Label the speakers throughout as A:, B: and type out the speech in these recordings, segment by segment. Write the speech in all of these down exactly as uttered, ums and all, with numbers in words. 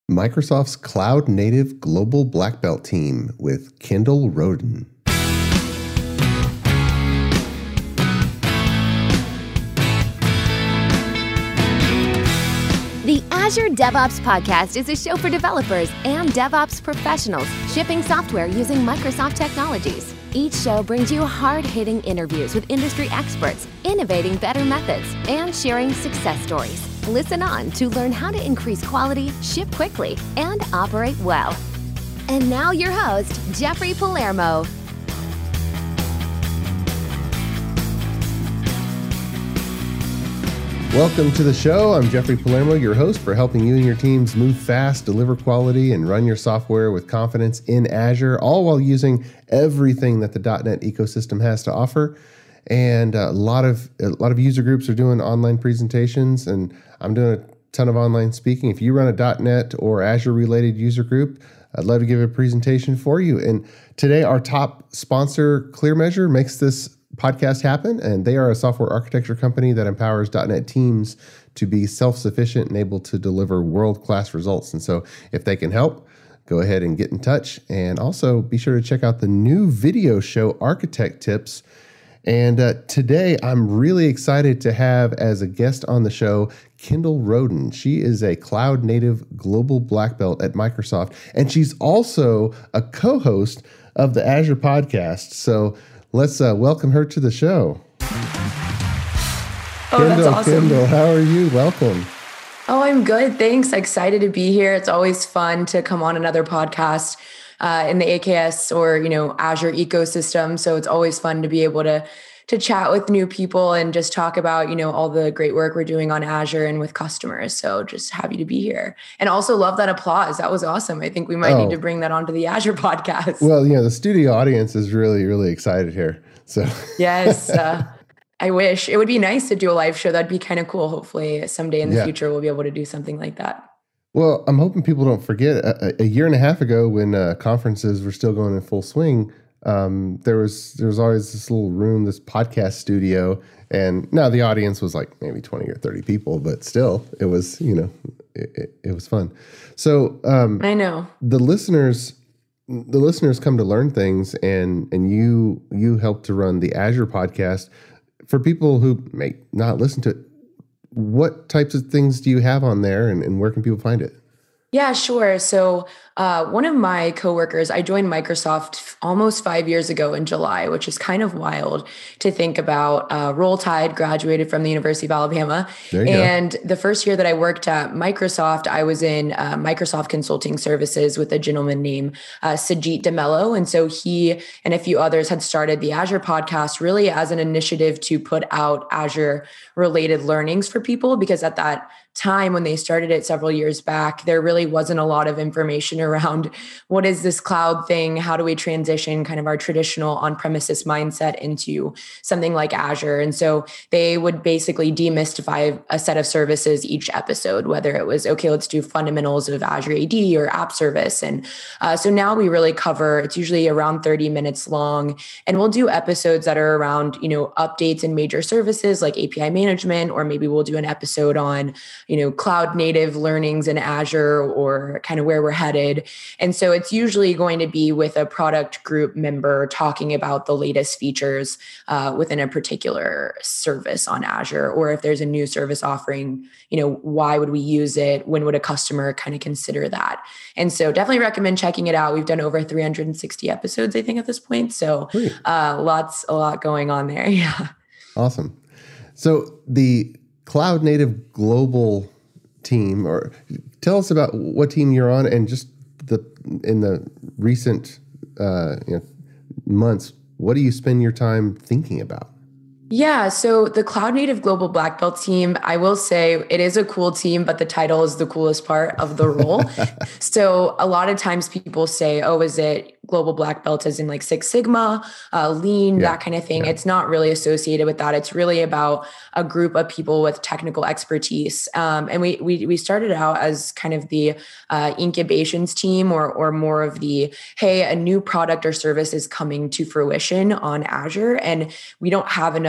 A: Microsoft's Cloud Native Global Black Belt team with Kendall Roden.
B: The Azure DevOps Podcast is a show for developers and DevOps professionals shipping software using Microsoft technologies. Each show brings you hard-hitting interviews with industry experts, innovating better methods, and sharing success stories. Listen on to learn how to increase quality, ship quickly, and operate well. And now your host, Jeffrey Palermo.
A: Welcome to the show. I'm Jeffrey Palermo, your host for helping you and your teams move fast, deliver quality, and run your software with confidence in Azure, all while using everything that the .dot net ecosystem has to offer. And a lot of a lot of user groups are doing online presentations, and I'm doing a ton of online speaking. If you run a .dot net or Azure-related user group, I'd love to give a presentation for you. And today, our top sponsor, ClearMeasure, makes this podcast happen, and they are a software architecture company that empowers .dot net teams to be self-sufficient and able to deliver world-class results. And so if they can help, go ahead and get in touch. And also be sure to check out the new video show, Architect Tips. And uh, today I'm really excited to have as a guest on the show, Kendall Roden. She is a cloud native global black belt at Microsoft, and she's also a co-host of the Azure podcast. So let's uh, welcome her to the show.
C: Oh,
A: Kendall,
C: that's awesome.
A: Kendall, how are you? Welcome.
C: Oh, I'm good. Thanks. Excited to be here. It's always fun to come on another podcast uh, in the A K S or, you know, Azure ecosystem. So it's always fun to be able to to chat with new people and just talk about, you know, all the great work we're doing on Azure and with customers. So just happy to be here. And also love that applause. That was awesome. I think we might
A: Oh.
C: need to bring that onto the Azure podcast.
A: Well, you know, the studio audience is really, really excited here. So
C: Yes. Uh, I wish. It would be nice to do a live show. That'd be kind of cool. Hopefully someday in the
A: Yeah.
C: future, we'll be able to do something like that.
A: Well, I'm hoping people don't forget a, a year and a half ago when uh, conferences were still going in full swing. Um, there was there was always this little room, this podcast studio, and now the audience was like maybe twenty or thirty people, but still, it was you know it, it, it was fun. So um,
C: I know
A: the listeners the listeners come to learn things, and and you you help to run the Azure podcast for people who may not listen to it. What types of things do you have on there, and, and where can people find it?
C: Yeah, sure. So uh, one of my coworkers, I joined Microsoft almost five years ago in July, which is kind of wild to think about. Uh, Roll Tide, graduated from the University of Alabama.
A: There you
C: And
A: go.
C: the first year that I worked at Microsoft, I was in uh, Microsoft Consulting Services with a gentleman named uh, Sajit DeMello. And so he and a few others had started the Azure podcast really as an initiative to put out Azure related learnings for people, because at that time when they started it several years back, there really wasn't a lot of information around what is this cloud thing? How do we transition kind of our traditional on-premises mindset into something like Azure? And so they would basically demystify a set of services each episode, whether it was, okay, let's do fundamentals of Azure A D or app service. And uh, so now we really cover, it's usually around thirty minutes long, and we'll do episodes that are around, you know, updates and major services like A P I management, or maybe we'll do an episode on, you know, cloud native learnings in Azure, or kind of where we're headed. And so it's usually going to be with a product group member talking about the latest features uh, within a particular service on Azure, or if there's a new service offering, you know, why would we use it? When would a customer kind of consider that? And so definitely recommend checking it out. We've done over three hundred sixty episodes, I think, at this point. So uh, lots, a lot going on there. Yeah.
A: Awesome. So the Cloud Native Global team, or tell us about what team you're on, and just the in the recent uh, you know, months, what do you spend your time thinking about?
C: Yeah, so the Cloud Native Global Black Belt team, I will say it is a cool team, but the title is the coolest part of the role. So a lot of times people say, oh, is it Global Black Belt as in like Six Sigma, uh, Lean,
A: Yeah.
C: that kind of thing?
A: Yeah.
C: It's not really associated with that. It's really about a group of people with technical expertise. Um, and we, we we started out as kind of the uh, incubations team, or or more of the, hey, a new product or service is coming to fruition on Azure, and we don't have enough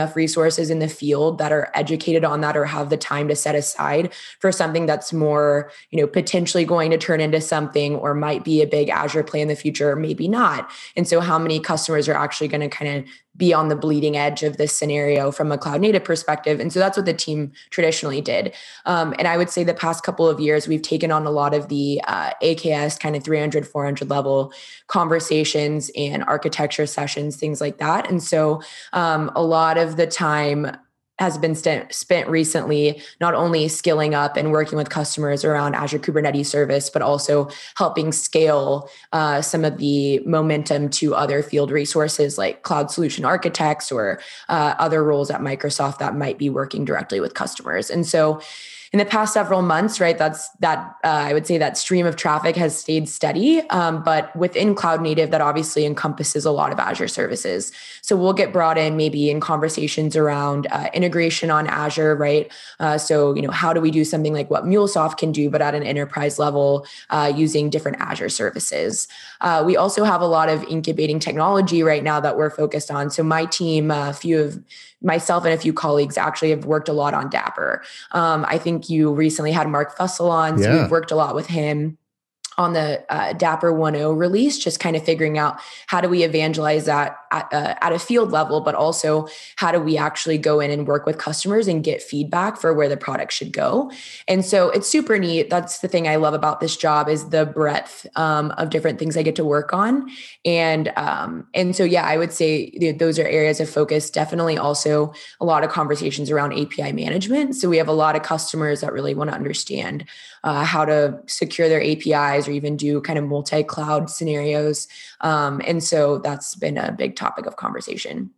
C: enough resources in the field that are educated on that or have the time to set aside for something that's more, you know, potentially going to turn into something or might be a big Azure play in the future, or maybe not. And so how many customers are actually going to kind of be on the bleeding edge of this scenario from a cloud native perspective. And so that's what the team traditionally did. Um, and I would say the past couple of years, we've taken on a lot of the uh, A K S kind of three hundred, four hundred level conversations and architecture sessions, things like that. And so um, a lot of the time has been st- spent recently, not only skilling up and working with customers around Azure Kubernetes Service, but also helping scale uh, some of the momentum to other field resources like cloud solution architects or uh, other roles at Microsoft that might be working directly with customers. And so in the past several months, right, that's that uh, I would say that stream of traffic has stayed steady. Um, but within cloud native, that obviously encompasses a lot of Azure services. So we'll get brought in maybe in conversations around uh, integration on Azure, right? Uh, so, you know, how do we do something like what MuleSoft can do, but at an enterprise level uh, using different Azure services? Uh, we also have a lot of incubating technology right now that we're focused on. So my team, a few of myself and a few colleagues actually have worked a lot on Dapper. Um, I think you recently had Mark Fussell on, so
A: Yeah.
C: we've worked a lot with him on the uh, Dapper one point oh release, just kind of figuring out how do we evangelize that at, uh, at a field level, but also how do we actually go in and work with customers and get feedback for where the product should go. And so it's super neat. That's the thing I love about this job is the breadth um, of different things I get to work on. And, um, and so, yeah, I would say those are areas of focus. Definitely also a lot of conversations around A P I management. So we have a lot of customers that really want to understand uh, how to secure their A P Is or even do kind of multi-cloud scenarios. Um, and so that's been a big topic of conversation.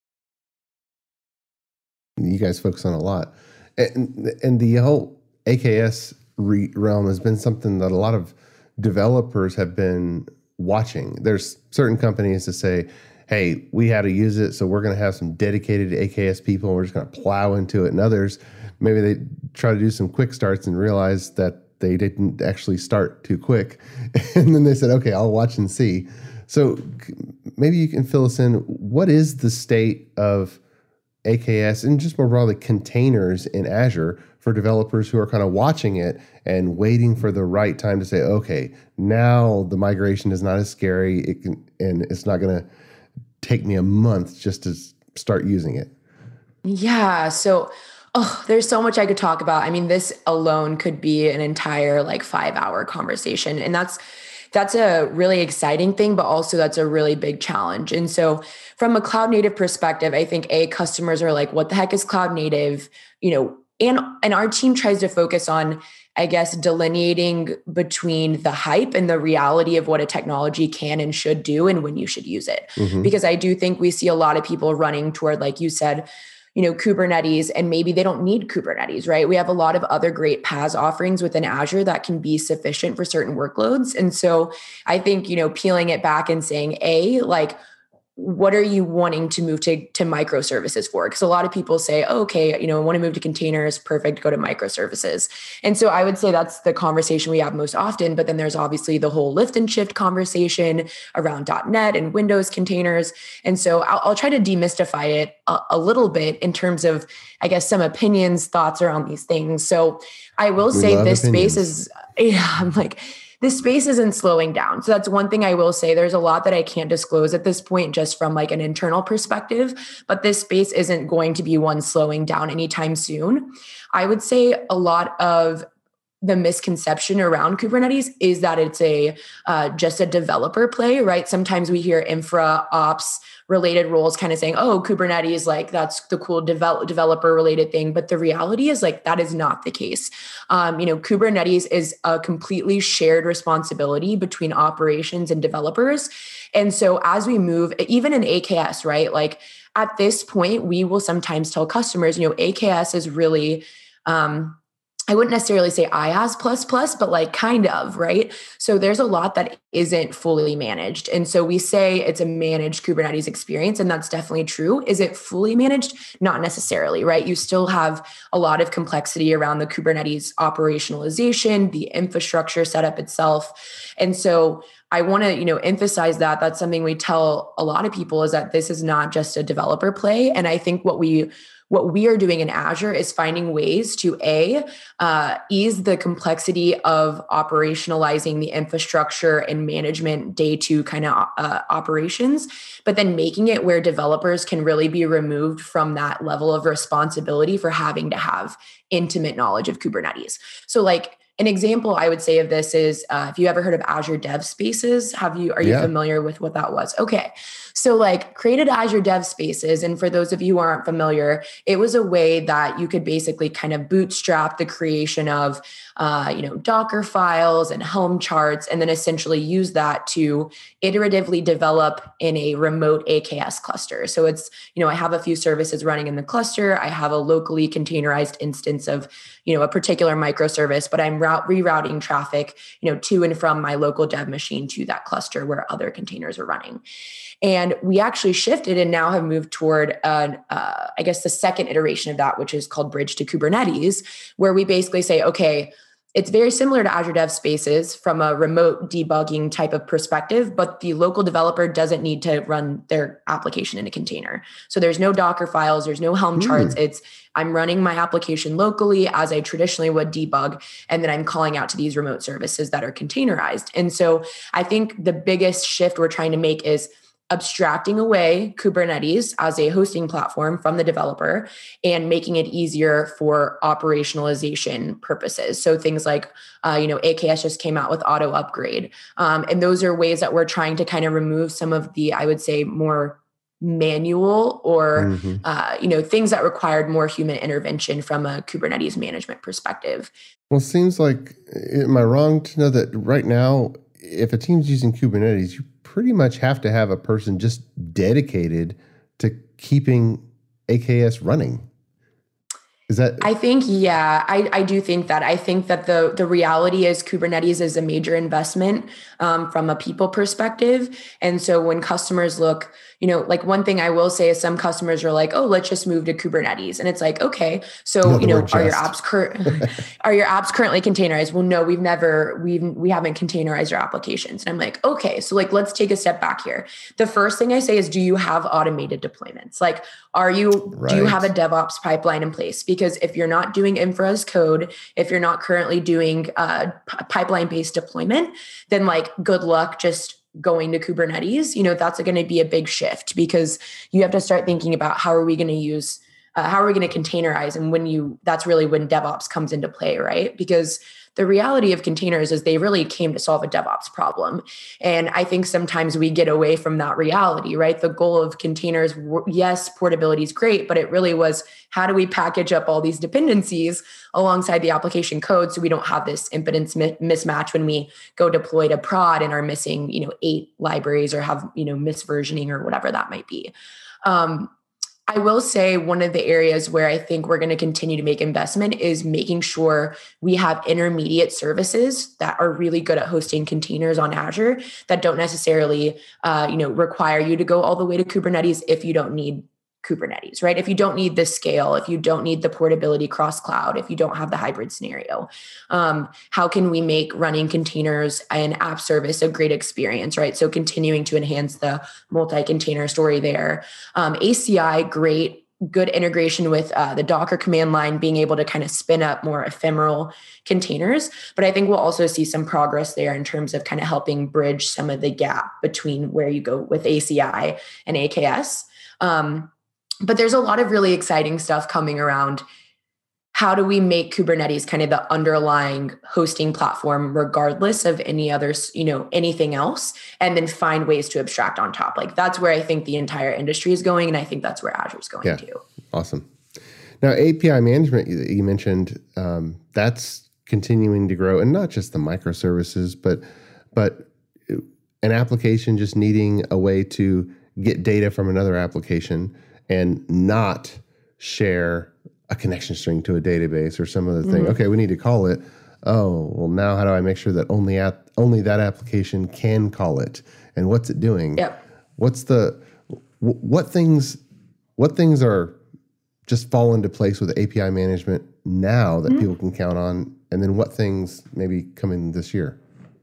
A: You guys focus on a lot. And, and the whole A K S re- realm has been something that a lot of developers have been watching. There's certain companies that say, hey, we had to use it, so we're going to have some dedicated A K S people, and we're just going to plow into it. And others, maybe they try to do some quick starts and realize that they didn't actually start too quick. And then they said, okay, I'll watch and see. So maybe you can fill us in. What is the state of A K S and just more broadly containers in Azure for developers who are kind of watching it and waiting for the right time to say, okay, now the migration is not as scary, it can, and it's not going to take me a month just to start using it?
C: Yeah. So Oh, there's so much I could talk about. I mean, this alone could be an entire like five hour conversation. And that's, that's a really exciting thing, but also that's a really big challenge. And so from a cloud native perspective, I think A, customers are like, what the heck is cloud native? You know, and, and our team tries to focus on, I guess, delineating between the hype and the reality of what a technology can and should do and when you should use it. Mm-hmm. Because I do think we see a lot of people running toward, like you said, you know, Kubernetes, and maybe they don't need Kubernetes, right? We have a lot of other great PaaS offerings within Azure that can be sufficient for certain workloads. And so I think, you know, peeling it back and saying, A, like, what are you wanting to move to, to microservices for? Because a lot of people say, oh, okay, you know, I want to move to containers, perfect, go to microservices. And so I would say that's the conversation we have most often. But then there's obviously the whole lift and shift conversation around .NET and Windows containers. And so I'll, I'll try to demystify it a, a little bit in terms of, I guess, some opinions, thoughts around these things. So I will
A: We
C: say this
A: opinions.
C: space is, yeah, I'm like, this space isn't slowing down. So that's one thing I will say. There's a lot that I can't disclose at this point, just from like an internal perspective, but this space isn't going to be one slowing down anytime soon. I would say a lot of the misconception around Kubernetes is that it's a uh, just a developer play, right? Sometimes we hear infra ops related roles kind of saying, oh, Kubernetes, like that's the cool develop, developer related thing. But the reality is like, that is not the case. Um, you know, Kubernetes is a completely shared responsibility between operations and developers. And so as we move, even in A K S, right? Like at this point, we will sometimes tell customers, you know, A K S is really, um, I wouldn't necessarily say IaaS plus plus, but like kind of, right? So there's a lot that isn't fully managed. And so we say it's a managed Kubernetes experience, and that's definitely true. Is it fully managed? Not necessarily, right? You still have a lot of complexity around the Kubernetes operationalization, the infrastructure setup itself. And so I want to, you know, emphasize that that's something we tell a lot of people is that this is not just a developer play. And I think what we What we are doing in Azure is finding ways to A, uh, ease the complexity of operationalizing the infrastructure and management day two kind of uh, operations, but then making it where developers can really be removed from that level of responsibility for having to have intimate knowledge of Kubernetes. So like, an example I would say of this is, uh, if you ever heard of Azure Dev Spaces, have you, are you
A: Yeah.
C: familiar with what that was? Okay. So like created Azure Dev Spaces. And for those of you who aren't familiar, it was a way that you could basically kind of bootstrap the creation of, uh, you know, Docker files and Helm charts, and then essentially use that to iteratively develop in a remote A K S cluster. So it's, you know, I have a few services running in the cluster. I have a locally containerized instance of, you know, a particular microservice, but I'm route rerouting traffic, you know, to and from my local dev machine to that cluster where other containers are running. And we actually shifted and now have moved toward, an, uh, I guess, the second iteration of that, which is called Bridge to Kubernetes, where we basically say, okay, it's very similar to Azure Dev Spaces from a remote debugging type of perspective, but the local developer doesn't need to run their application in a container. So there's no Docker files, there's no Helm
A: Mm.
C: charts. It's I'm running my application locally as I traditionally would debug, and then I'm calling out to these remote services that are containerized. And so I think the biggest shift we're trying to make is abstracting away Kubernetes as a hosting platform from the developer and making it easier for operationalization purposes. So things like, uh, you know, A K S just came out with auto upgrade. Um, and those are ways that we're trying to kind of remove some of the, I would say, more manual or,
A: Mhm.
C: uh, you know, things that required more human intervention from a Kubernetes management perspective.
A: Well, it seems like, am I wrong to know that right now, if a team's using Kubernetes, you pretty much have to have a person just dedicated to keeping A K S running? Is that?
C: I think, yeah, I, I do think that. I think that the the reality is Kubernetes is a major investment um, from a people perspective. And so when customers look, you know, like one thing I will say is some customers are like, oh, let's just move to Kubernetes. And it's like, okay, so,
A: No, the
C: you know,
A: word
C: are your
A: just.
C: apps cur- are your apps currently containerized? Well, no, we've never, we've, we haven't containerized our applications. And I'm like, okay, so like, let's take a step back here. The first thing I say is, do you have automated deployments? Like, are you, do you
A: Right.
C: have a DevOps pipeline in place? Because if you're not doing infra as code, if you're not currently doing uh, p- pipeline-based deployment, then like, good luck just going to Kubernetes. You know, that's going to be a big shift because you have to start thinking about how are we going to use, uh, how are we going to containerize? And when you, that's really when DevOps comes into play, right? Because the reality of containers is they really came to solve a DevOps problem. And I think sometimes we get away from that reality, right? The goal of containers, yes, portability is great, but it really was, how do we package up all these dependencies alongside the application code so we don't have this impedance mi- mismatch when we go deploy to prod and are missing, you know, eight libraries or have, you know, misversioning or whatever that might be. Um, I will say one of the areas where I think we're going to continue to make investment is making sure we have intermediate services that are really good at hosting containers on Azure that don't necessarily, uh, you know, require you to go all the way to Kubernetes if you don't need Kubernetes, right? If you don't need the scale, if you don't need the portability cross cloud, if you don't have the hybrid scenario, um, how can we make running containers and app service a great experience, right? So continuing to enhance the multi-container story there. Um, A C I, great, good integration with uh, the Docker command line, being able to kind of spin up more ephemeral containers. But I think we'll also see some progress there in terms of kind of helping bridge some of the gap between where you go with A C I and A K S. Um, But there's a lot of really exciting stuff coming around. How do we make Kubernetes kind of the underlying hosting platform, regardless of any others, you know, anything else, and then find ways to abstract on top? Like that's where I think the entire industry is going. And I think that's where Azure is going
A: Yeah.
C: to.
A: Awesome. Now, A P I management you, you mentioned, um, that's continuing to grow, and not just the microservices, but but an application just needing a way to get data from another application and not share a connection string to a database or some other thing.
C: Mm-hmm.
A: Okay, we need to call it. Oh, well, now how do I make sure that only at, only that application can call it? And what's it doing?
C: Yep.
A: What's the what things what things are just fall into place with A P I management now that mm-hmm. people can count on, and then what things maybe coming this year?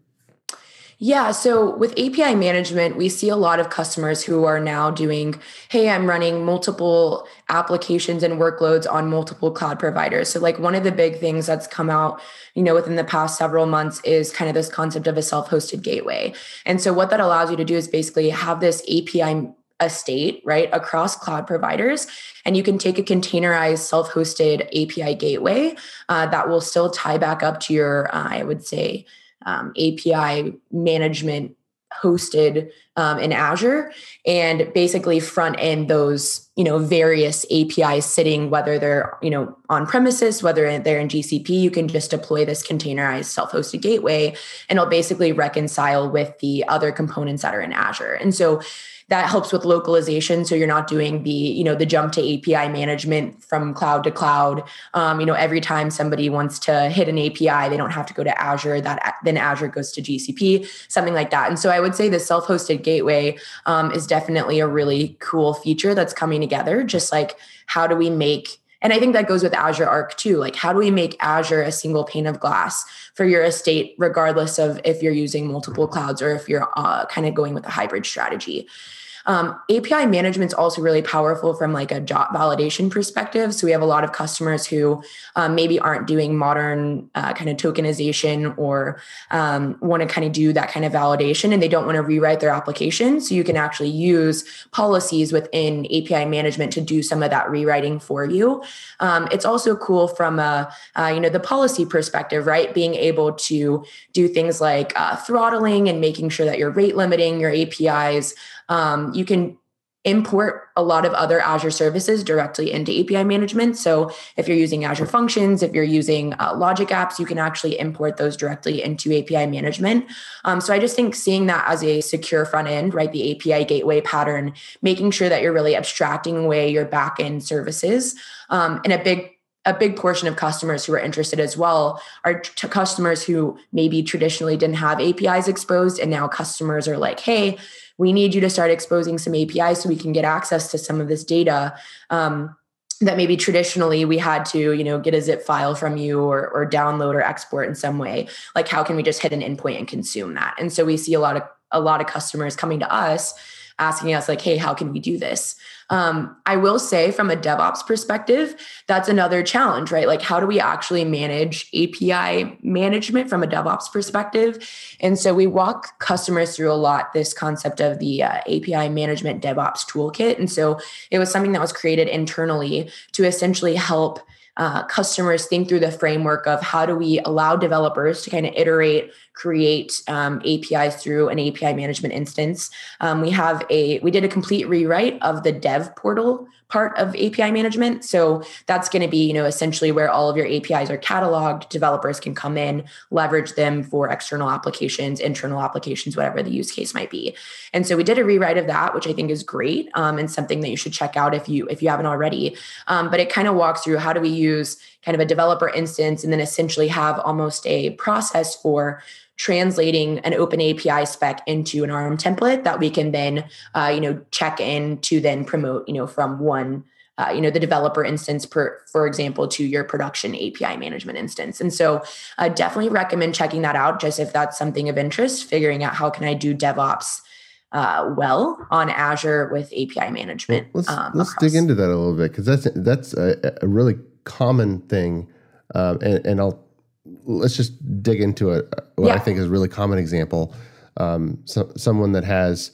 C: Yeah. So with A P I management, we see a lot of customers who are now doing, hey, I'm running multiple applications and workloads on multiple cloud providers. So like one of the big things that's come out, you know, within the past several months is kind of this concept of a self-hosted gateway. And so what that allows you to do is basically have this A P I estate, right, across cloud providers. And you can take a containerized self-hosted A P I gateway uh, that will still tie back up to your, uh, I would say, Um, A P I management hosted um, in Azure, and basically front end those, you know, various A P Is sitting, whether they're, you know, on premises, whether they're in G C P, you can just deploy this containerized self-hosted gateway, and it'll basically reconcile with the other components that are in Azure. And so that helps with localization. So you're not doing the, you know, the jump to A P I management from cloud to cloud. Um, you know, every time somebody wants to hit an A P I, they don't have to go to Azure. That then Azure goes to G C P, something like that. And so I would say the self-hosted gateway um, is definitely a really cool feature that's coming together. Just like, how do we make, and I think that goes with Azure Arc too. Like, how do we make Azure a single pane of glass for your estate, regardless of if you're using multiple clouds or if you're uh, kind of going with a hybrid strategy? Um, A P I management is also really powerful from like a job validation perspective. So we have a lot of customers who um, maybe aren't doing modern uh, kind of tokenization or um, want to kind of do that kind of validation, and they don't want to rewrite their application. So you can actually use policies within A P I management to do some of that rewriting for you. Um, it's also cool from a, uh, you know, the policy perspective, right? Being able to do things like uh, throttling and making sure that you're rate limiting your A P Is. Um, you can import a lot of other Azure services directly into A P I management. So if you're using Azure Functions, if you're using uh, Logic Apps, you can actually import those directly into A P I management. Um, so I just think seeing that as a secure front end, right, the A P I gateway pattern, making sure that you're really abstracting away your backend services, um, and a big A big portion of customers who are interested as well are t- customers who maybe traditionally didn't have A P Is exposed, and now customers are like, hey, we need you to start exposing some A P Is so we can get access to some of this data um, that maybe traditionally we had to, you know, get a zip file from you or, or download or export in some way. Like, how can we just hit an endpoint and consume that? And so we see a lot of a lot of customers coming to us asking us like, hey, how can we do this? Um, I will say from a DevOps perspective, that's another challenge, right? Like, how do we actually manage A P I management from a DevOps perspective? And so we walk customers through a lot this concept of the uh, A P I management DevOps toolkit. And so it was something that was created internally to essentially help Uh, customers think through the framework of how do we allow developers to kind of iterate, create um, A P Is through an A P I management instance. Um, we have a, we did a complete rewrite of the dev portal part of A P I management. So that's going to be, you know, essentially where all of your A P Is are cataloged. Developers can come in, leverage them for external applications, internal applications, whatever the use case might be. And so we did a rewrite of that, which I think is great um, and something that you should check out if you if you haven't already. Um, but it kind of walks through how do we use kind of a developer instance and then essentially have almost a process for translating an open A P I spec into an A R M template that we can then, uh, you know, check in to then promote, you know, from one, uh, you know, the developer instance, per, for example, to your production A P I management instance. And so I uh, definitely recommend checking that out, just if that's something of interest, figuring out how can I do DevOps uh, well on Azure with A P I management.
A: Well, let's
C: um,
A: let's
C: across.
A: dig into that a little bit, because that's that's a, a really common thing, um, and, and I'll let's just dig into it. What yeah. I think is a really common example. Um, so, someone that has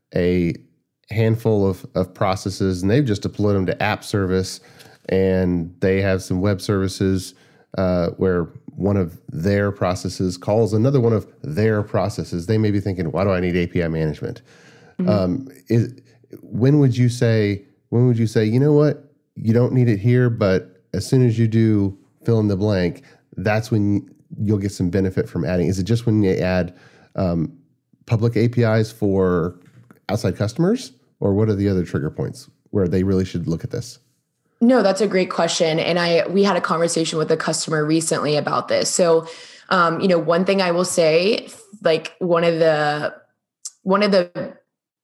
A: a handful of, of processes and they've just deployed them to app service, and they have some web services uh, where one of their processes calls another one of their processes. They may be thinking, why do I need A P I management? Mm-hmm. Um, is, when would you say, when would you say, you know what, you don't need it here, but as soon as you do fill in the blank, that's when you'll get some benefit from adding? Is it just when you add um, public A P Is for outside customers, or what are the other trigger points where they really should look at this?
C: No, that's a great question. And I, we had a conversation with a customer recently about this. So, um, you know, one thing I will say, like one of the, one of the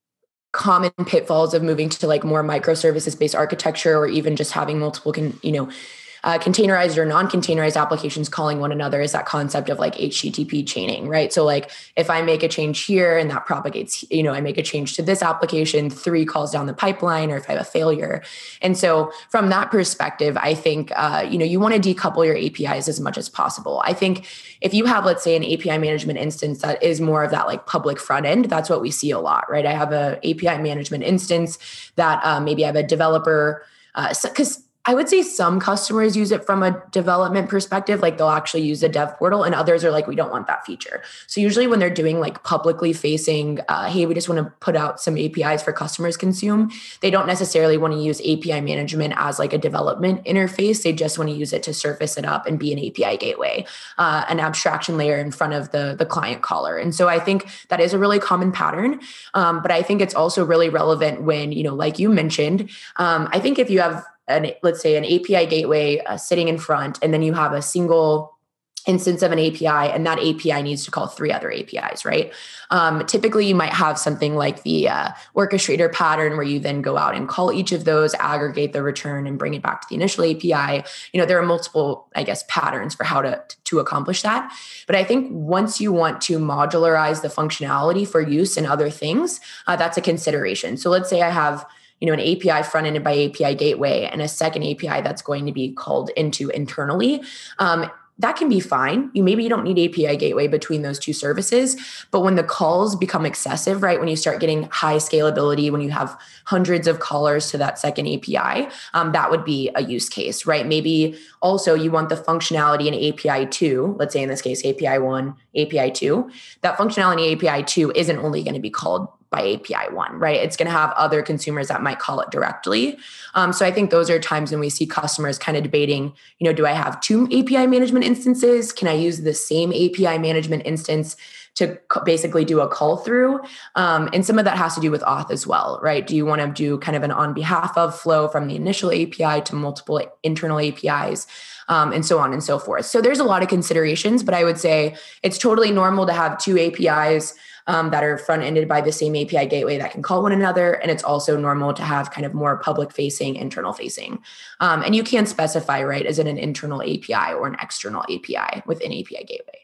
C: common pitfalls of moving to like more microservices based architecture, or even just having multiple, can, you know, Uh, containerized or non-containerized applications calling one another is that concept of like H T T P chaining, right? So like if I make a change here and that propagates, you know, I make a change to this application, three calls down the pipeline, or if I have a failure. And so from that perspective, I think, uh, you know, you want to decouple your A P Is as much as possible. I think if you have, let's say, an A P I management instance that is more of that like public front end, that's what we see a lot, right? I have a A P I management instance that uh, maybe I have a developer, uh, because I would say some customers use it from a development perspective, like they'll actually use a dev portal, and others are like, we don't want that feature. So usually when they're doing like publicly facing, uh, hey, we just want to put out some A P Is for customers consume, they don't necessarily want to use A P I management as like a development interface. They just want to use it to surface it up and be an A P I gateway, uh, an abstraction layer in front of the, the client caller. And so I think that is a really common pattern. Um, but I think it's also really relevant when, you know, like you mentioned, um, I think if you have an, let's say an A P I gateway uh, sitting in front, and then you have a single instance of an A P I, and that A P I needs to call three other A P Is, right? Um, typically, you might have something like the uh, orchestrator pattern, where you then go out and call each of those, aggregate the return, and bring it back to the initial A P I. You know, there are multiple, I guess, patterns for how to to accomplish that. But I think once you want to modularize the functionality for use in other things, uh, that's a consideration. So let's say I have, you know, an A P I front-ended by A P I gateway and a second A P I that's going to be called into internally. Um, that can be fine. You maybe you don't need A P I gateway between those two services, but when the calls become excessive, right? When you start getting high scalability, when you have hundreds of callers to that second A P I, um, that would be a use case, right? Maybe also you want the functionality in A P I two, let's say in this case, A P I one, A P I two, that functionality in A P I two isn't only going to be called by A P I one, right? It's going to have other consumers that might call it directly. Um, so I think those are times when we see customers kind of debating, you know, do I have two A P I management instances? Can I use the same A P I management instance to basically do a call through? Um, and some of that has to do with auth as well, right? Do you want to do kind of an on behalf of flow from the initial A P I to multiple internal A P Is? Um, and so on and so forth. So there's a lot of considerations, but I would say it's totally normal to have two A P Is Um, that are front-ended by the same A P I gateway that can call one another. And it's also normal to have kind of more public-facing, internal-facing. Um, and you can specify, right, is it an internal A P I or an external A P I within A P I gateway?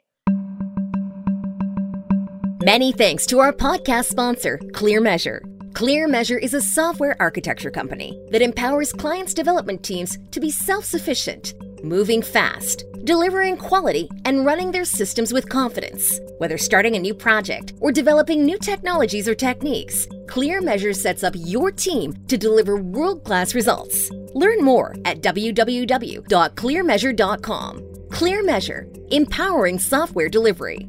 B: Many thanks to our podcast sponsor, ClearMeasure. ClearMeasure is a software architecture company that empowers clients' development teams to be self-sufficient, moving fast, delivering quality, and running their systems with confidence. Whether starting a new project or developing new technologies or techniques, ClearMeasure sets up your team to deliver world-class results. Learn more at w w w dot clear measure dot com. ClearMeasure, empowering software delivery.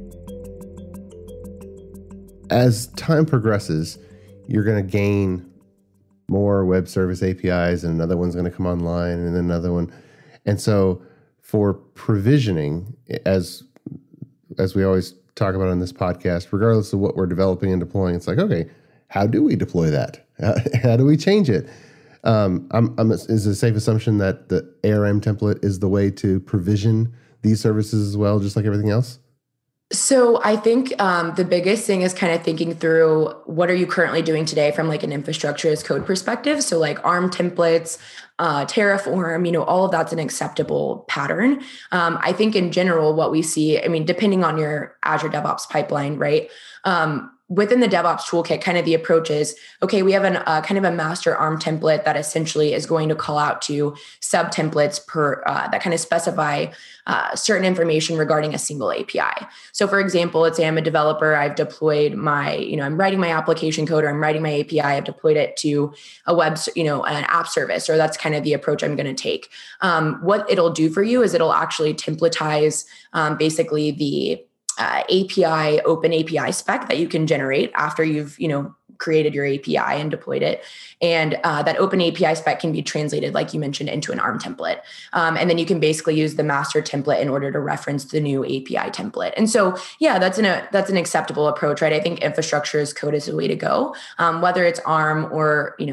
A: As time progresses, you're going to gain more web service A P Is, and another one's going to come online, and then another one. And so for provisioning, as as we always talk about on this podcast, regardless of what we're developing and deploying, it's like, okay, how do we deploy that? How, how do we change it? Um, I'm, I'm, is it a safe assumption that the A R M template is the way to provision these services as well, just like everything else?
C: So I think um, the biggest thing is kind of thinking through what are you currently doing today from like an infrastructure as code perspective. So like A R M templates, uh, Terraform, you know, all of that's an acceptable pattern. Um, I think in general, what we see, I mean, depending on your Azure DevOps pipeline, right? Um, Within the DevOps toolkit, kind of the approach is, okay, we have an uh, kind of a master A R M template that essentially is going to call out to sub templates per uh, that kind of specify uh, certain information regarding a single A P I. So for example, let's say I'm a developer, I've deployed my, you know, I'm writing my application code, or I'm writing my A P I, I've deployed it to a web, you know, an app service, or that's kind of the approach I'm going to take. Um, what it'll do for you is it'll actually templatize um, basically the Uh, A P I, open A P I spec that you can generate after you've, you know, created your A P I and deployed it. And uh, that open A P I spec can be translated, like you mentioned, into an A R M template. Um, and then you can basically use the master template in order to reference the new A P I template. And so, yeah, that's an, a, that's an acceptable approach, right? I think infrastructure as code is the way to go, um, whether it's A R M or, you know,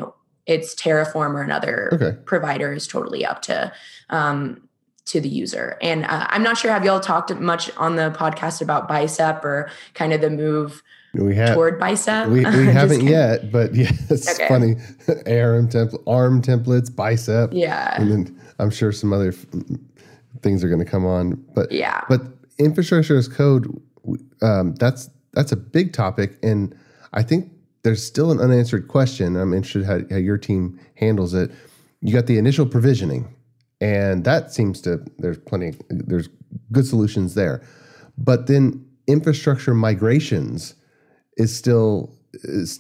C: it's Terraform or another
A: okay.
C: provider is totally up to, um, to the user. And uh, I'm not sure, have y'all talked much on the podcast about Bicep or kind of the move
A: we have,
C: toward Bicep?
A: We, we haven't yet, but yeah, it's okay. funny. A R M template, ARM templates, Bicep.
C: Yeah.
A: And then I'm sure some other f- things are going to come on. But
C: yeah.
A: But infrastructure as code, um, that's that's a big topic. And I think there's still an unanswered question. I'm interested how, how your team handles it. You got the initial provisioning. And that seems to, there's plenty, there's good solutions there. But then infrastructure migrations is still, is,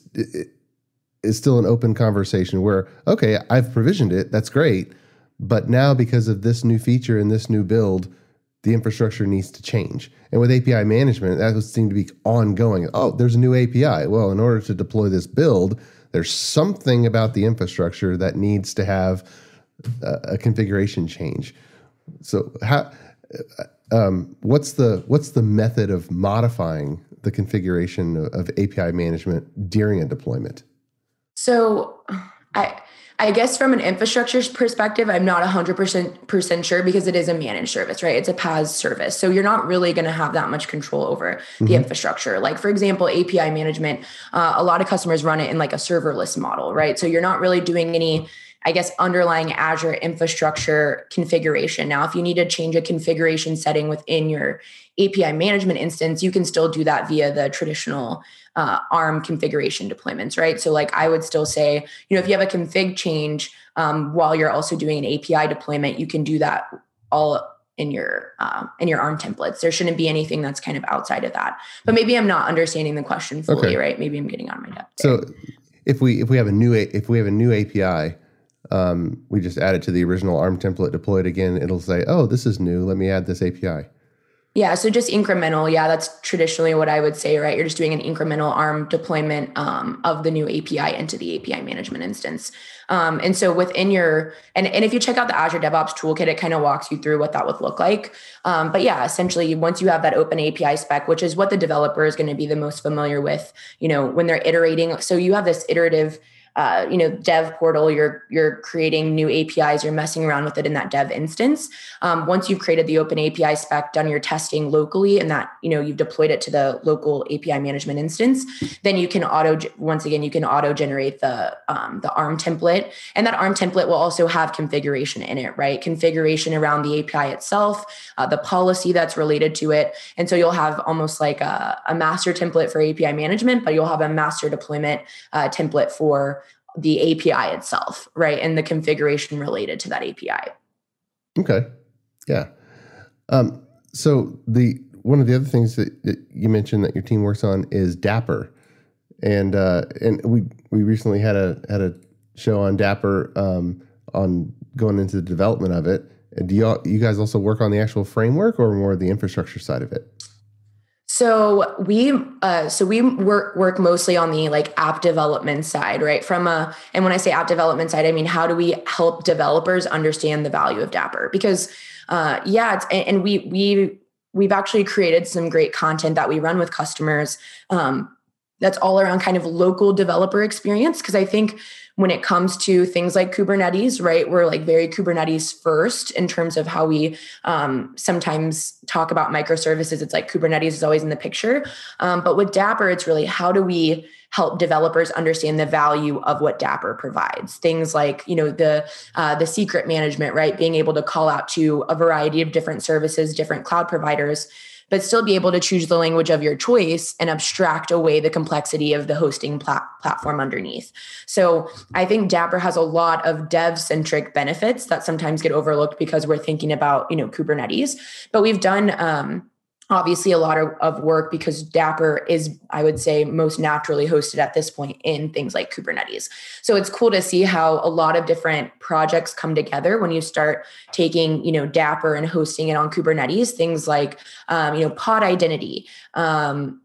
A: is still an open conversation where, okay, I've provisioned it, that's great. But now because of this new feature and this new build, the infrastructure needs to change. And with A P I management, that would seem to be ongoing. Oh, there's a new A P I. Well, in order to deploy this build, there's something about the infrastructure that needs to have a configuration change. So how, um, what's the what's the method of modifying the configuration of, of A P I management during a deployment?
C: So I I guess from an infrastructure perspective, I'm not one hundred percent sure because it is a managed service, right? It's a PaaS service. So you're not really going to have that much control over the mm-hmm. infrastructure. Like, for example, A P I management, uh, a lot of customers run it in like a serverless model, right? So you're not really doing any, I guess, underlying Azure infrastructure configuration. Now, if you need to change a configuration setting within your A P I management instance, you can still do that via the traditional uh, ARM configuration deployments, right? So like I would still say, you know, if you have a config change um, while you're also doing an A P I deployment, you can do that all in your uh, in your ARM templates. There shouldn't be anything that's kind of outside of that. But maybe I'm not understanding the question fully, okay. right? Maybe I'm getting on my depth there.
A: So if we if we have a new if we have a new A P I, Um, we just add it to the original ARM template, deploy it again. It'll say, oh, this is new. Let me add this A P I.
C: Yeah. So just incremental. Yeah. That's traditionally what I would say, right? You're just doing an incremental ARM deployment um, of the new A P I into the A P I management instance. Um, and so within your, and, and if you check out the Azure DevOps Toolkit, it kind of walks you through what that would look like. Um, but yeah, essentially once you have that open A P I spec, which is what the developer is going to be the most familiar with, you know, when they're iterating. So you have this iterative Uh, you know, dev portal, you're you're creating new A P Is, you're messing around with it in that dev instance. Um, once you've created the open A P I spec, done your testing locally, and that, you know, you've deployed it to the local A P I management instance, then you can auto, once again, you can auto generate the, um, the ARM template. And that ARM template will also have configuration in it, right? Configuration around the A P I itself, uh, the policy that's related to it. And so you'll have almost like a, a master template for A P I management, but you'll have a master deployment uh, template for the A P I itself, right? And the configuration related to that A P I.
A: Okay. Yeah. Um, so the one of the other things that, that you mentioned that your team works on is Dapr. And uh, and we we recently had a had a show on Dapr um, on going into the development of it. Do you you guys also work on the actual framework or more the infrastructure side of it?
C: So we, uh, so we work work mostly on the like app development side, right? From a, and when I say app development side, I mean how do we help developers understand the value of Dapr? Because, uh, yeah, it's, and we we we've actually created some great content that we run with customers. Um, that's all around kind of local developer experience, because I think when it comes to things like Kubernetes, right, we're like very Kubernetes first in terms of how we um, sometimes talk about microservices. It's like Kubernetes is always in the picture. Um, but with Dapr, it's really how do we help developers understand the value of what Dapr provides? Things like, you know, the uh, the secret management, right, being able to call out to a variety of different services, different cloud providers, but still be able to choose the language of your choice and abstract away the complexity of the hosting plat- platform underneath. So I think Dapr has a lot of dev-centric benefits that sometimes get overlooked because we're thinking about, you know, Kubernetes. But we've done um, obviously a lot of, of work because Dapr is, I would say, most naturally hosted at this point in things like Kubernetes. So it's cool to see how a lot of different projects come together when you start taking, you know, Dapr and hosting it on Kubernetes. Things like, um, you know, pod identity, um,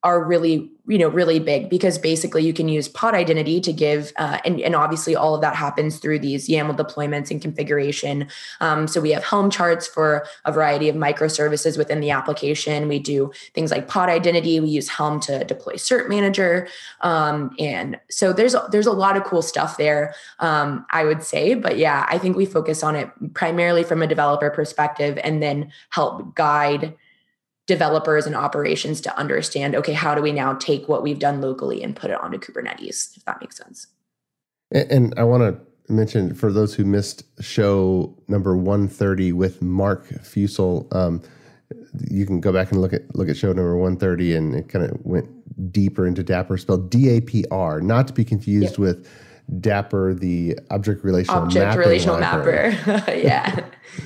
C: are really, you know, really big, because basically you can use pod identity to give, uh, and, and obviously all of that happens through these YAML deployments and configuration. Um, so we have Helm charts for a variety of microservices within the application. We do things like pod identity. We use Helm to deploy Cert Manager. Um, and so there's, there's a lot of cool stuff there, um, I would say. But yeah, I think we focus on it primarily from a developer perspective, and then help guide developers and operations to understand, okay, how do we now take what we've done locally and put it onto Kubernetes, if that makes sense.
A: And, and I want to mention, for those who missed show number one thirty with Mark Fusel, um, you can go back and look at look at show number one thirty, and it kind of went deeper into Dapr, spelled D A P R, not to be confused yep. with Dapr, the object relational
C: object relational mapper. Yeah.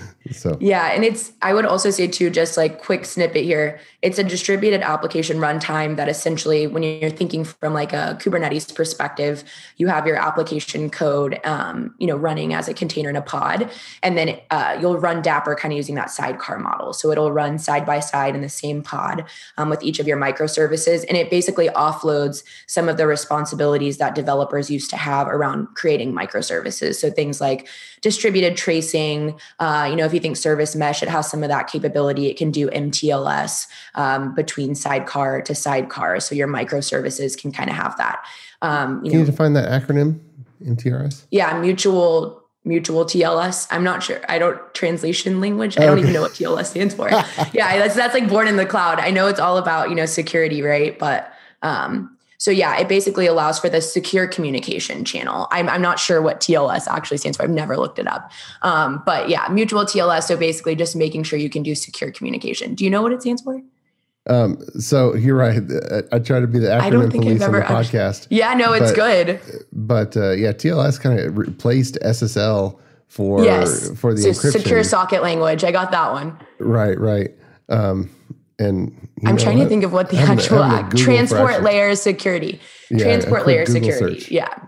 A: So
C: yeah, and it's, I would also say too, just like quick snippet here, it's a distributed application runtime that essentially, when you're thinking from like a Kubernetes perspective, you have your application code, um, you know, running as a container in a pod, and then uh, you'll run Dapr kind of using that sidecar model. So it'll run side by side in the same pod um, with each of your microservices, and it basically offloads some of the responsibilities that developers used to have around creating microservices. So things like distributed tracing, uh, you know, if you think service mesh, it has some of that capability. It can do M T L S um, between sidecar to sidecar. So your microservices can kind of have that. Um, you
A: can
C: know,
A: you define that acronym, M T R S?
C: Yeah, mutual mutual T L S. I'm not sure. I don't translation language. I don't okay. even know what T L S stands for. yeah, that's that's like born in the cloud. I know it's all about, you know, security, right? But um, so yeah, it basically allows for the secure communication channel. I'm, I'm not sure what T L S actually stands for. I've never looked it up. Um, but yeah, mutual T L S. So basically just making sure you can do secure communication. Do you know what it stands for?
A: Um, so you're right. I, I try to be the acronym police on the actually, podcast.
C: Yeah, no, it's
A: but,
C: good.
A: But uh, yeah, T L S kind of replaced S S L for,
C: yes.
A: for the
C: so
A: encryption.
C: Secure socket language. I got that one.
A: Right, right. Um, and
C: I'm
A: know,
C: trying to think of what the
A: having
C: actual
A: a, having a
C: transport layer security,
A: yeah,
C: transport layer
A: Google
C: security.
A: Search.
C: Yeah.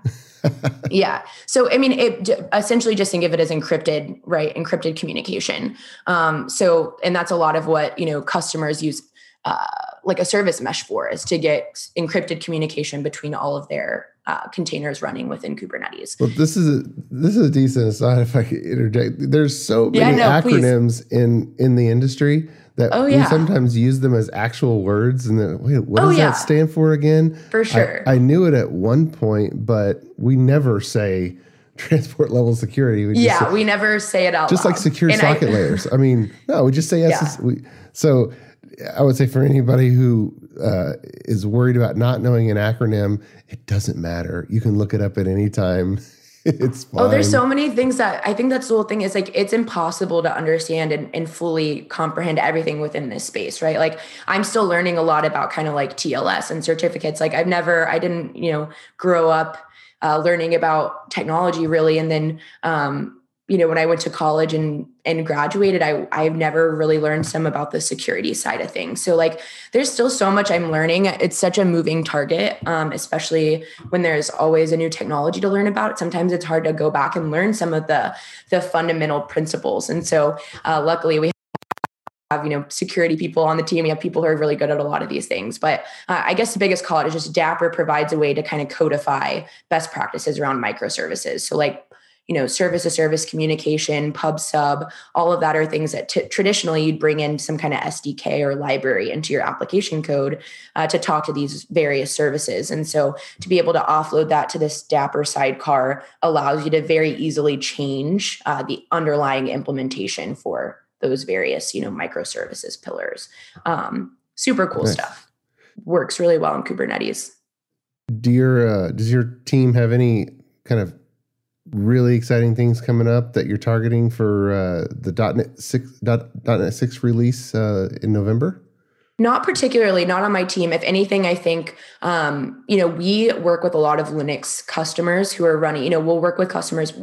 C: yeah. So, I mean, it essentially just think of it as encrypted, right? Encrypted communication. Um, so, and that's a lot of what, you know, customers use, uh, like a service mesh for, is to get encrypted communication between all of their uh, containers running within Kubernetes.
A: Well, this is a, this is a decent aside if I could interject. There's so many
C: yeah, no,
A: acronyms please. in, in the industry that
C: oh,
A: we
C: yeah.
A: sometimes use them as actual words. And then, wait, what
C: oh,
A: does
C: yeah.
A: that stand for again?
C: For sure.
A: I, I knew it at one point, but we never say transport level security. We
C: yeah,
A: say,
C: we never say it out
A: just
C: loud.
A: like secure
C: and
A: socket
C: I,
A: layers. I mean, no, we just say S S. Yeah. We, so I would say for anybody who uh, is worried about not knowing an acronym, it doesn't matter. You can look it up at any time. It's fine.
C: Oh, there's so many things that I think that's the whole thing is like, it's impossible to understand and, and fully comprehend everything within this space, right? Like I'm still learning a lot about kind of like T L S and certificates. Like I've never, I didn't, you know, grow up uh, learning about technology really. And then, um, you know, when I went to college and, and graduated, I, I've never really learned some about the security side of things. So like, there's still so much I'm learning. It's such a moving target, um, especially when there's always a new technology to learn about. Sometimes it's hard to go back and learn some of the, the fundamental principles. And so uh, luckily we have, you know, security people on the team. We have people who are really good at a lot of these things. But uh, I guess the biggest call out is just Dapr provides a way to kind of codify best practices around microservices. So like, you know, service to service communication, pub sub, all of that are things that t- traditionally you'd bring in some kind of S D K or library into your application code uh, to talk to these various services. And so to be able to offload that to this Dapr sidecar allows you to very easily change uh, the underlying implementation for those various, you know, microservices pillars. Um, super cool nice. Stuff. Works really well in Kubernetes.
A: Do your, uh, does your team have any kind of really exciting things coming up that you're targeting for uh, the .NET six .NET six release uh, in November?
C: Not particularly, not on my team. If anything, I think, um, you know, we work with a lot of Linux customers who are running, you know, we'll work with customers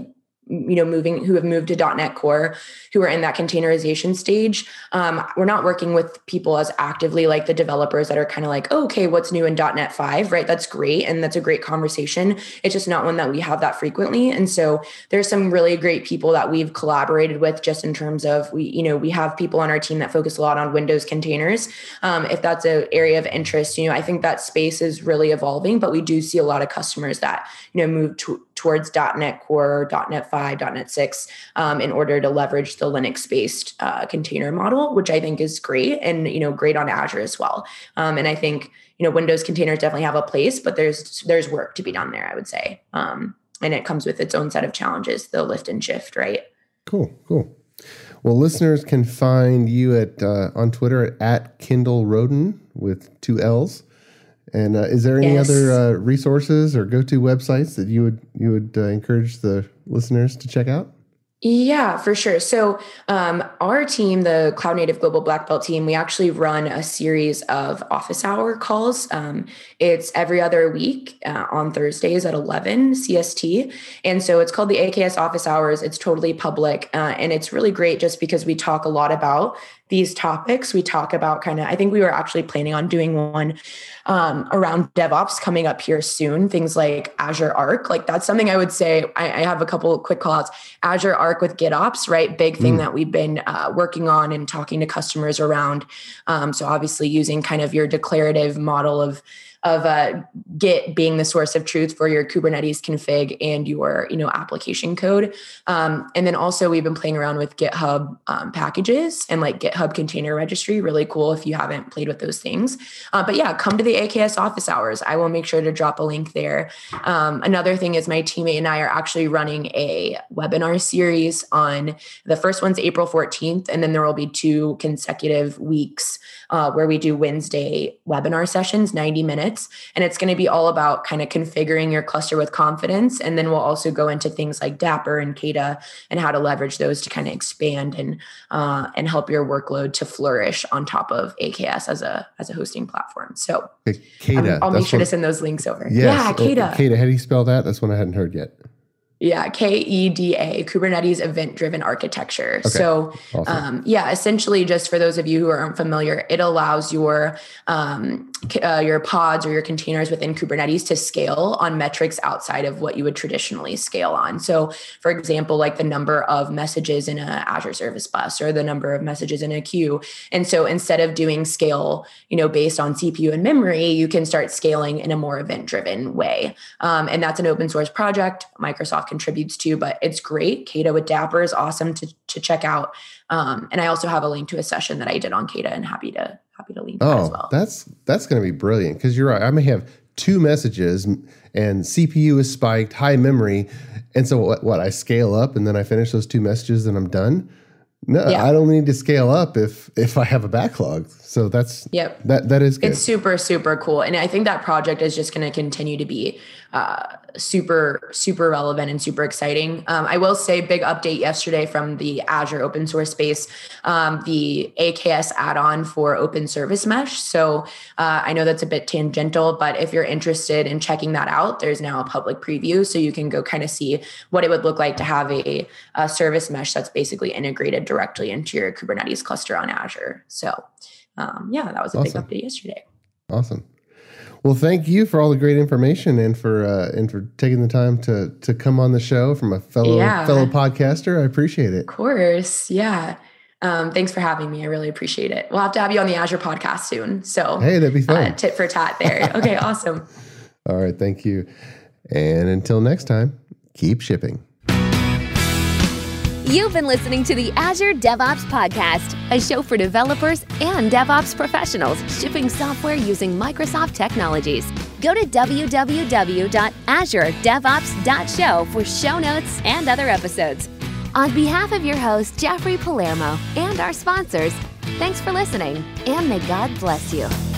C: you know, moving, who have moved to dot net Core, who are in that containerization stage. Um, we're not working with people as actively like the developers that are kind of like, oh, okay, what's new in dot net five, right? That's great. And that's a great conversation. It's just not one that we have that frequently. And so there's some really great people that we've collaborated with just in terms of, we, you know, we have people on our team that focus a lot on Windows containers. Um, if that's an area of interest, you know, I think that space is really evolving, but we do see a lot of customers that, you know, move to, towards dot net Core, dot net five, dot net six, um, in order to leverage the Linux-based uh, container model, which I think is great and, you know, great on Azure as well. Um, and I think, you know, Windows containers definitely have a place, but there's there's work to be done there, I would say. Um, and it comes with its own set of challenges, the lift and shift, right?
A: Cool, cool. Well, listeners can find you at uh, on Twitter at, at Kindle Roden with two L's. And uh, is there any yes. other uh, resources or go-to websites that you would you would uh, encourage the listeners to check out?
C: Yeah, for sure. So um, our team, the Cloud Native Global Black Belt team, we actually run a series of office hour calls. Um, it's every other week uh, on Thursdays at eleven C S T. And so it's called the A K S Office Hours. It's totally public. Uh, and it's really great just because we talk a lot about these topics. We talk about kind of, I think we were actually planning on doing one um, around DevOps coming up here soon. Things like Azure Arc, like that's something I would say, I, I have a couple of quick call outs. Azure Arc with GitOps, right? Big thing mm. that we've been uh, working on and talking to customers around. Um, so obviously using kind of your declarative model of of uh, Git being the source of truth for your Kubernetes config and your, you know, application code. Um, and then also we've been playing around with GitHub um, packages and like GitHub Container Registry. Really cool if you haven't played with those things. Uh, but yeah, come to the A K S office hours. I will make sure to drop a link there. Um, another thing is my teammate and I are actually running a webinar series on, the first one's April fourteenth, and then there will be two consecutive weeks uh, where we do Wednesday webinar sessions, ninety minutes. And it's going to be all about kind of configuring your cluster with confidence. And then we'll also go into things like Dapper and Kata and how to leverage those to kind of expand and uh, and help your workload to flourish on top of A K S as a as a hosting platform. So
A: okay, Kata,
C: um, I'll make sure what, to send those links over.
A: Yes,
C: yeah, Kata.
A: Oh, Kata, how do you spell that? That's one I hadn't heard yet.
C: Yeah, K E D A, Kubernetes Event-Driven Architecture. Okay. So awesome. um, yeah, essentially just for those of you who aren't familiar, it allows your um, uh, your pods or your containers within Kubernetes to scale on metrics outside of what you would traditionally scale on. So for example, like the number of messages in a Azure Service Bus or the number of messages in a queue. And so instead of doing scale, you know, based on C P U and memory, you can start scaling in a more event-driven way. Um, and that's an open source project. Microsoft contributes to, but it's great. Kata with Dapper is awesome to, to check out. Um, and I also have a link to a session that I did on Kata and happy to happy to link
A: oh,
C: that as well.
A: That's that's going to be brilliant because you're right. I may have two messages and C P U is spiked, high memory. And so what, what I scale up and then I finish those two messages and I'm done. No, yeah. I don't need to scale up if if I have a backlog. So that's
C: yep.
A: that that is good.
C: It's super, super cool. And I think that project is just going to continue to be uh, super, super relevant and super exciting. Um, I will say big update yesterday from the Azure open source space, um, the A K S add-on for Open Service Mesh. So uh, I know that's a bit tangential, but if you're interested in checking that out, there's now a public preview. So you can go kind of see what it would look like to have a, a service mesh that's basically integrated directly into your Kubernetes cluster on Azure. So um, yeah, that was a awesome. big update yesterday.
A: Awesome. Well, thank you for all the great information and for uh, and for taking the time to to come on the show from a fellow yeah. fellow podcaster. I appreciate it.
C: Of course, yeah. Um, thanks for having me. I really appreciate it. We'll have to have you on the Azure podcast soon. So
A: hey, that'd be fun.
C: Uh, tit for tat there. Okay, awesome.
A: All right, thank you. And until next time, keep shipping.
B: You've been listening to the Azure DevOps Podcast, a show for developers and DevOps professionals shipping software using Microsoft technologies. Go to w w w dot azure devops dot show for show notes and other episodes. On behalf of your host, Jeffrey Palermo, and our sponsors, thanks for listening, and may God bless you.